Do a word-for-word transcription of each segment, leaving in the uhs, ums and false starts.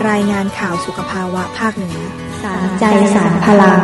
รายงานข่าวสุขภาวะภาคเหนือสารใจสารพลัง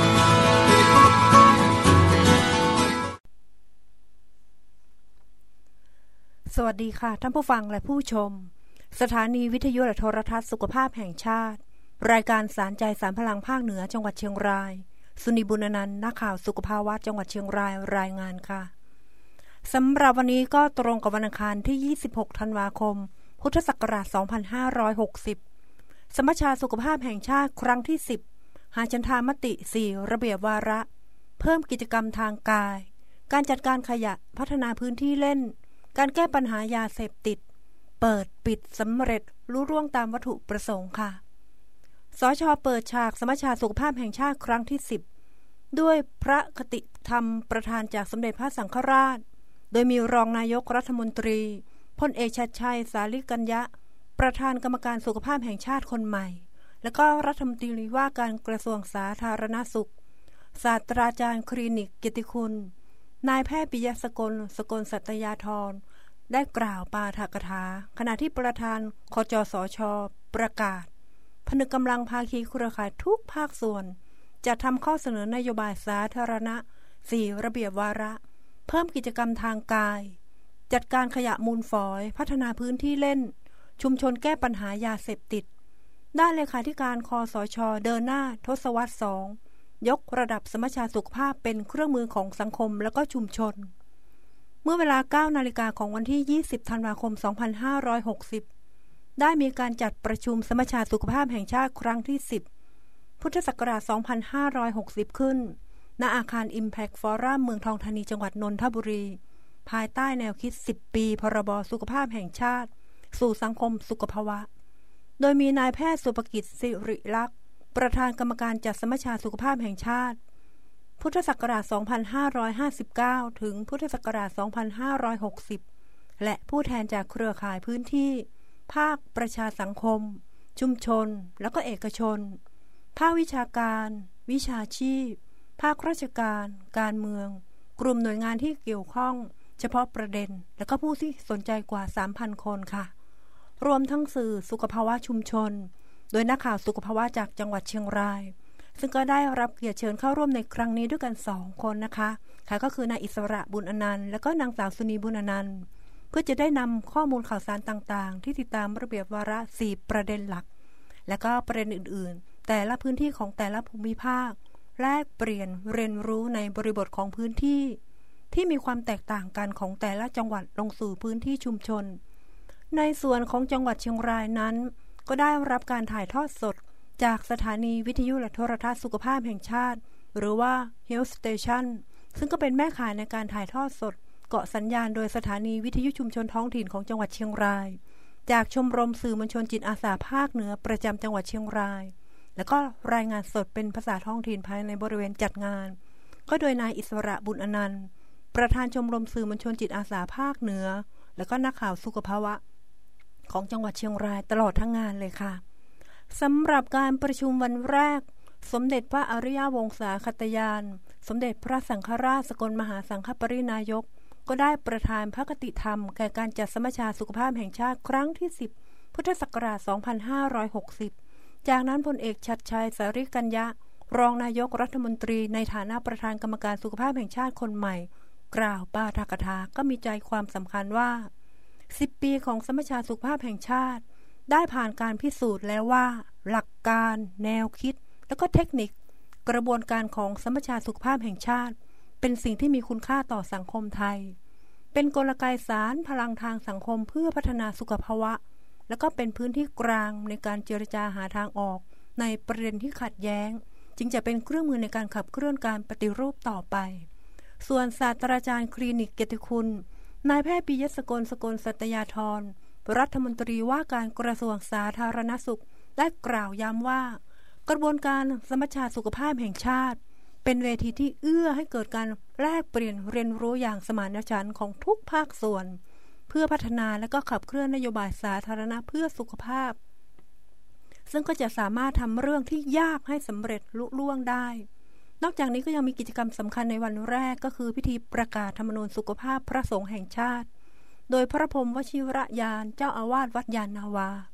สวัสดีค่ะท่านผู้ฟังและผู้ชมสถานีวิทยุและโทรทัศน์สุขภาพแห่งชาติรายการสารใจสารพลังภาคเหนือจังหวัดเชียงรายสุนีบุญอนันต์นักข่าวสุขภาวะจังหวัดเชียงรายรายงานค่ะสำหรับวันนี้ก็ตรงกับวันอังคารที่ยี่สิบหกธันวาคมพุทธศักราชสองพันห้าร้อยหกสิบสมัชชาสุขภาพแห่งชาติครั้งที่สิบหาฉันทามติสี่ระเบียบวาระเพิ่มกิจกรรมทางกายการจัดการขยะพัฒนาพื้นที่เล่นการแก้ปัญหายาเสพติดเปิดปิดสำเร็จรุ่ร่วงตามวัตถุประสงค์ค่ะสช.เปิดฉากสมัชชาสุขภาพแห่งชาติครั้งที่สิบด้วยพระคติธรรมประทานจากสมเด็จพระสังฆราชโดยมีรองนายกรัฐมนตรีพลเอกชัดชัยสาลิกัญญะประธานกรรมการสุขภาพแห่งชาติคนใหม่และก็รัฐมนตรีว่าการกระทรวงสาธารณสุขศาสตราจารย์คลินิกเกียรติคุณนายแพทย์ปิยะสกลสกลสัตยาธรได้กล่าวปาฐกถาขณะที่ประธานคจสช.ประกาศผนึกกำลังภาคีเครือข่ายทุกภาคส่วนจะทำข้อเสนอนโยบายสาธารณะสี่ระเบียบวาระเพิ่มกิจกรรมทางกายจัดการขยะมูลฝอยพัฒนาพื้นที่เล่นชุมชนแก้ปัญหายาเสพติดด้านเลขาธิการคสช.เดินหน้าทศวรรษสองยกระดับสมัชชาสุขภาพเป็นเครื่องมือของสังคมและก็ชุมชนเมื่อเวลา เก้านาฬิกาของวันที่ยี่สิบธันวาคมสองพันห้าร้อยหกสิบได้มีการจัดประชุมสมัชชาสุขภาพแห่งชาติครั้งที่สิบพุทธศักราชสองพันห้าร้อยหกสิบขึ้นณอาคาร Impact Forum เมืองทองธานีจังหวัดนนทบุรีภายใต้แนวคิดสิบปีพรบสุขภาพแห่งชาติสู่สังคมสุขภาวะโดยมีนายแพทย์สุภกิจสิริลักษณ์ประธานกรรมการจัดสมัชชาสุขภาพแห่งชาติพุทธศักราชสองพันห้าร้อยห้าสิบเก้าถึงพุทธศักราชสองพันห้าร้อยหกสิบและผู้แทนจากเครือข่ายพื้นที่ภาคประชาสังคมชุมชนและก็เอกชนภาควิชาการวิชาชีพภาคราชการการเมืองกลุ่มหน่วยงานที่เกี่ยวข้องเฉพาะประเด็นและก็ผู้ที่สนใจกว่า สามพัน คนค่ะรวมทั้งสื่อสุขภาวะชุมชนโดยนักข่าวสุขภาวะจากจังหวัดเชียงรายซึ่งก็ได้รับเกียรติเชิญเข้าร่วมในครั้งนี้ด้วยกันสองคนนะคะค่ะก็คือนายอิสระบุญอนันต์และก็นางสาวสุนีบุญอนันต์เพื่อจะได้นำข้อมูลข่าวสารต่างๆที่ติดตามระเบียบวาระสี่ประเด็นหลักและก็ประเด็นอื่นๆแต่ละพื้นที่ของแต่ละภูมิภาคแลกเปลี่ยนเรียนรู้ในบริบทของพื้นที่ที่มีความแตกต่างกันของแต่ละจังหวัดลงสู่พื้นที่ชุมชนในส่วนของจังหวัดเชียงรายนั้นก็ได้รับการถ่ายทอดสดจากสถานีวิทยุและโทรทัศน์สุขภาพแห่งชาติหรือว่า Health Station ซึ่งก็เป็นแม่ข่ายในการถ่ายทอดสดเกาะสัญญาณโดยสถานีวิทยุชุมชนท้องถิ่นของจังหวัดเชียงรายจากชมรมสื่อมวลชนจิตอาสาภาคเหนือประจำจังหวัดเชียงรายแล้วก็รายงานสดเป็นภาษาท้องถิ่นภายในบริเวณจัดงานก็โดยนายอิสระบุญอนันต์ประธานชมรมสื่อมวลชนจิตอาสาภาคเหนือและก็นักข่าวสุขภาวะของจังหวัดเชียงรายตลอดทั้งงานเลยค่ะสำหรับการประชุมวันแรกสมเด็จพระอริยวงศาคตยานสมเด็จพระสังฆราชสกลมหาสังฆปรินายกก็ได้ประทานพระคติธรรมแก่การจัดสมัชชาสุขภาพแห่งชาติครั้งที่สิบพุทธศักราชสองพันห้าร้อยหกสิบจากนั้นพลเอกชัดชัยสาริกัญญะรองนายกรัฐมนตรีในฐานะประธานกรรมการสุขภาพแห่งชาติคนใหม่กล่าวปาฐกถาก็มีใจความสำคัญว่าสิบปีของสมัชชาสุขภาพแห่งชาติได้ผ่านการพิสูจน์แล้วว่าหลักการแนวคิดและก็เทคนิคกระบวนการของสมัชชาสุขภาพแห่งชาติเป็นสิ่งที่มีคุณค่าต่อสังคมไทยเป็นกลไกสารพลังทางสังคมเพื่อพัฒนาสุขภาวะและก็เป็นพื้นที่กลางในการเจรจาหาทางออกในประเด็นที่ขัดแย้งจึงจะเป็นเครื่องมือในการขับเคลื่อนการปฏิรูปต่อไปส่วนศาสตราจารย์คลินิกเกียรติคุณนายแพทย์ปิยะสกลสกลสัตยาธรรัฐมนตรีว่าการกระทรวงสาธารณสุขได้กล่าวย้ำว่ากระบวนการสมัชชาสุขภาพแห่งชาติเป็นเวทีที่เอื้อให้เกิดการแลกเปลี่ยนเรียนรู้อย่างสมานฉันท์ของทุกภาคส่วนเพื่อพัฒนาและก็ขับเคลื่อนนโยบายสาธารณะเพื่อสุขภาพซึ่งก็จะสามารถทำเรื่องที่ยากให้สำเร็จลุล่วงได้นอกจากนี้ก็ยังมีกิจกรรมสำคัญในวันแรกก็คือพิธีประกาศธรรมนูญสุขภาพพระสงฆ์แห่งชาติโดยพระพรหมวชิรยานเจ้าอาวาสวัดยานนาวา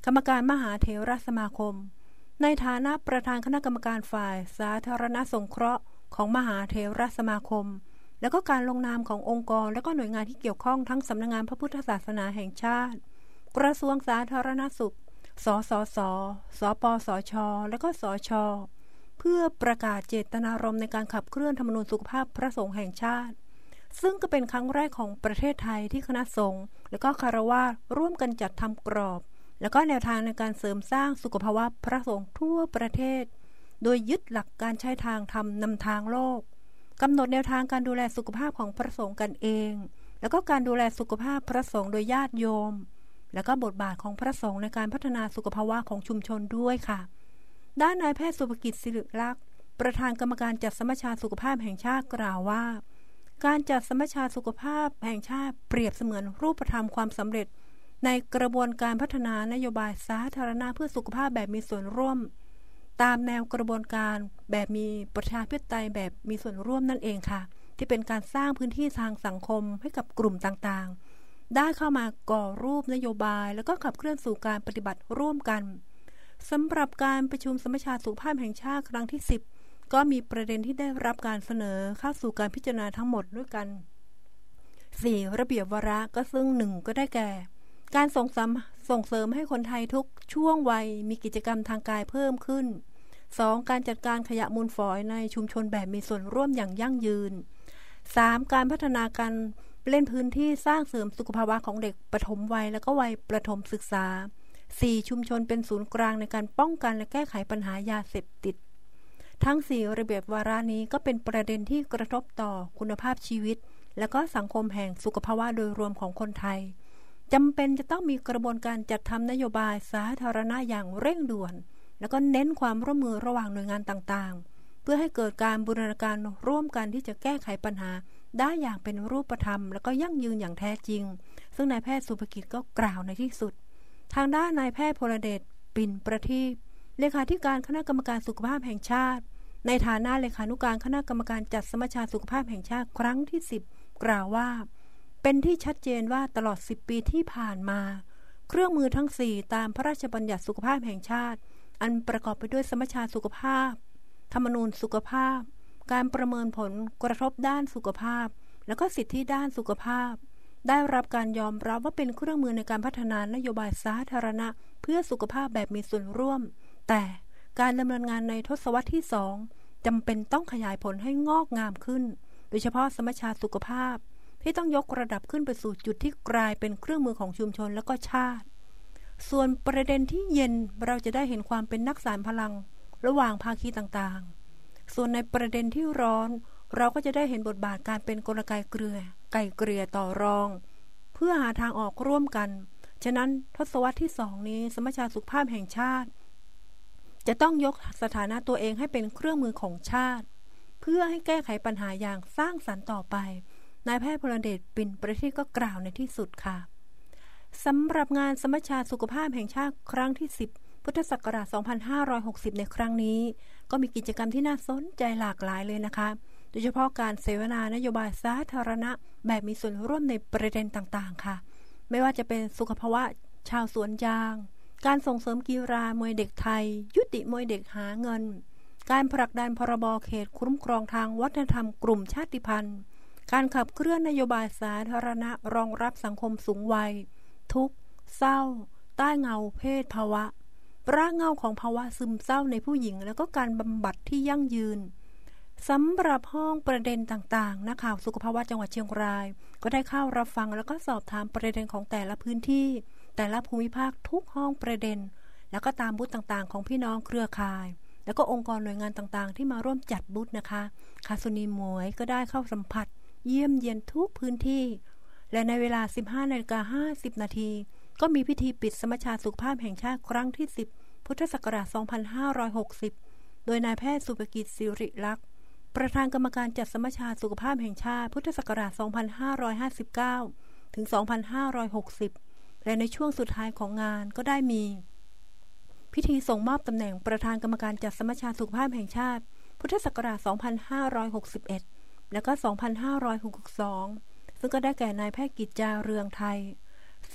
กรรมการมหาเถรสมาคมในฐานะประธานคณะกรรมการฝ่ายสาธารณสงเคราะห์ของมหาเถรสมาคมแล้วก็การลงนามขององค์กรและก็หน่วยงานที่เกี่ยวข้องทั้งสำนักงานพระพุทธศาสนาแห่งชาติกระทรวงสาธารณสุขสสสสปสชและก็สชเพื่อประกาศเจตนารมณ์ในการขับเคลื่อนธรรมนูญสุขภาพพระสงฆ์แห่งชาติซึ่งก็เป็นครั้งแรกของประเทศไทยที่คณะสงฆ์และก็คฤหัสถ์ร่วมกันจัดทำกรอบและก็แนวทางในการเสริมสร้างสุขภาวะพระสงฆ์ทั่วประเทศโดยยึดหลักการใช้ทางธรรมนำทางโลกกำหนดแนวทางการดูแลสุขภาพของพระสงฆ์กันเองแล้วก็การดูแลสุขภาพพระสงฆ์โดยญาติโยมแล้วก็บทบาทของพระสงฆ์ในการพัฒนาสุขภาวะของชุมชนด้วยค่ะด้านนายแพทย์สุภกิจศิริลักษณ์ประธานกรรมการจัดสมัชชาสุขภาพแห่งชาติกล่าวว่าการจัดสมัชชาสุขภาพแห่งชาติเปรียบเสมือนรูปธรรมความสำเร็จในกระบวนการพัฒนานโยบายสาธารณะเพื่อสุขภาพแบบมีส่วนร่วมตามแนวกระบวนการแบบมีประชาธิปไตยแบบมีส่วนร่วมนั่นเองค่ะที่เป็นการสร้างพื้นที่ทางสังคมให้กับกลุ่มต่างๆได้เข้ามาก่อรูปนโยบายแล้วก็ขับเคลื่อนสู่การปฏิบัติร่วมกันสำหรับการประชุมสมัชชาสุขภาพแห่งชาติครั้งที่สิบก็มีประเด็นที่ได้รับการเสนอเข้าสู่การพิจารณาทั้งหมดด้วยกันสี่ระเบียบวาระก็ซึ่งหนึ่งก็ได้แก่การส่งเสริมส่งเสริมให้คนไทยทุกช่วงวัยมีกิจกรรมทางกายเพิ่มขึ้นสองการจัดการขยะมูลฝอยในชุมชนแบบมีส่วนร่วมอย่างยั่งยืนสามการพัฒนาการเล่นพื้นที่สร้างเสริมสุขภาวะของเด็กปฐมวัยและก็วัยประถมศึกษาสี่ชุมชนเป็นศูนย์กลางในการป้องกันและแก้ไขปัญหายาเสพติดทั้งสี่ระเบียบวาระนี้ก็เป็นประเด็นที่กระทบต่อคุณภาพชีวิตและก็สังคมแห่งสุขภาวะโดยรวมของคนไทยจำเป็นจะต้องมีกระบวนการจัดทำนโยบายสาธารณะอย่างเร่งด่วนแล้วก็เน้นความร่วมมือระหว่างหน่วยงานต่างๆเพื่อให้เกิดการบูรณาการร่วมกันที่จะแก้ไขปัญหาได้อย่างเป็นรูปธรรมแล้วก็ยั่งยืนอย่างแท้จริงซึ่งนายแพทย์สุภกิจก็กล่าวในที่สุดทางด้านนายแพทย์พลเดชปิ่นประทีปเลขาธิการคณะกรรมการสุขภาพแห่งชาติในฐานะเลขานุการคณะกรรมการจัดสมัชชาสุขภาพแห่งชาติครั้งที่สิบกล่าวว่าเป็นที่ชัดเจนว่าตลอดสิบปีที่ผ่านมาเครื่องมือทั้งสี่ตามพระราชบัญญัติสุขภาพแห่งชาติอันประกอบไปด้วยสมัชชาสุขภาพธรรมนูญสุขภาพการประเมินผลกระทบด้านสุขภาพแล้วก็สิทธิด้านสุขภาพได้รับการยอมรับว่าเป็นเครื่องมือในการพัฒนานโยบายสาธารณะเพื่อสุขภาพแบบมีส่วนร่วมแต่การดำเนินงานในทศวรรษที่สองจำเป็นต้องขยายผลให้งอกงามขึ้นโดยเฉพาะสมัชชาสุขภาพที่ต้องยกระดับขึ้นไปสู่จุดที่กลายเป็นเครื่องมือของชุมชนและก็ชาติส่วนประเด็นที่เย็นเราจะได้เห็นความเป็นนักสานพลังระหว่างภาคีต่างๆส่วนในประเด็นที่ร้อนเราก็จะได้เห็นบทบาทการเป็นกลไกเกลือไก่เกลี่ยต่อรองเพื่อหาทางออกร่วมกันฉะนั้นทศวรรษที่สองนี้สมัชชาสุขภาพแห่งชาติจะต้องยกสถานะตัวเองให้เป็นเครื่องมือของชาติเพื่อให้แก้ไขปัญหาอย่างสร้างสรรค์ต่อไปนายแพทย์พลเดชปิ่นประทีปก็กล่าวในที่สุดค่ะสำหรับงานสมัชชาสุขภาพแห่งชาติครั้งที่สิบพุทธศักราชสองพันห้าร้อยหกสิบในครั้งนี้ก็มีกิจกรรมที่น่าสนใจหลากหลายเลยนะคะโดยเฉพาะการเสวนานโยบายสาธารณะแบบมีส่วนร่วมในประเด็นต่างๆค่ะไม่ว่าจะเป็นสุขภาวะชาวสวนยางการส่งเสริมกีฬามวยเด็กไทยยุติมวยเด็กหาเงินการผลักดันพรบเขตคุ้มครองทางวัฒนธรรมกลุ่มชาติพันธุ์การขับเคลื่อนนโยบายสาธารณะรองรับสังคมสูงวัยทุกข์เศร้าใต้เงาเพศภาวะรากเหง้าของภาวะซึมเศร้าในผู้หญิงแล้วก็การบำบัดที่ยั่งยืนสำหรับห้องประเด็นต่างๆนักข่าวสุขภาวะจังหวัดเชียงรายก็ได้เข้ารับฟังแล้วก็สอบถามประเด็นของแต่ละพื้นที่แต่ละภูมิภาคทุกห้องประเด็นแล้วก็ตามบูธต่างๆของพี่น้องเครือข่ายแล้วก็องค์กรหน่วยงานต่างๆที่มาร่วมจัดบูธนะคะคาสุนีหมวยก็ได้เข้าสัมผัสเยี่ยมเยียนทุกพื้นที่และในเวลา สิบห้านาฬิกาห้าสิบนาทีก็มีพิธีปิดสมัชชาสุขภาพแห่งชาติครั้งที่สิบพุทธศักราชสองพันห้าร้อยหกสิบโดยนายแพทย์สุภกิจศิริลักษณ์ประธานกรรมการจัดสมัชชาสุขภาพแห่งชาติพุทธศักราชสองพันห้าร้อยห้าสิบเก้าถึงสองพันห้าร้อยหกสิบและในช่วงสุดท้ายของงานก็ได้มีพิธีส่งมอบตำแหน่งประธานกรรมการจัดสมัชชาสุขภาพแห่งชาติพุทธศักราชสองพันห้าร้อยหกสิบเอ็ดและก็สองพันห้าร้อยหกสิบสองซึ่งก็ได้แก่นายแพทย์กิจจาเรืองไทย ซึ่ง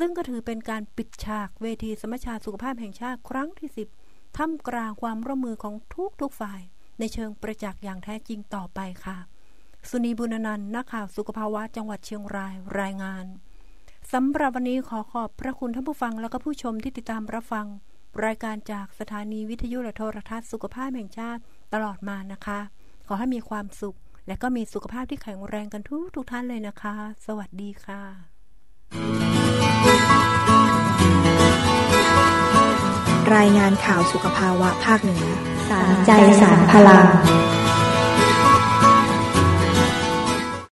ซึ่งก็ถือเป็นการปิดฉากเวทีสมัชชาสุขภาพแห่งชาติครั้งที่สิบท่ามกลางความร่วมมือของทุกทุกฝ่ายในเชิงประจักษ์อย่างแท้จริงต่อไปค่ะสุนีบุญนันท์นักข่าวสุขภาวะจังหวัดเชียงรายรายงานสำหรับวันนี้ขอขอบพระคุณท่านผู้ฟังและก็ผู้ชมที่ติดตามรับฟังรายการจากสถานีวิทยุและโทรทัศน์สุขภาพแห่งชาติตลอดมานะคะขอให้มีความสุขและก็มีสุขภาพที่แข็งแรงกันทุกทุกท่านเลยนะคะสวัสดีค่ะรายงานข่าวสุขภาวะภาคเหนือสารใจสารพลัง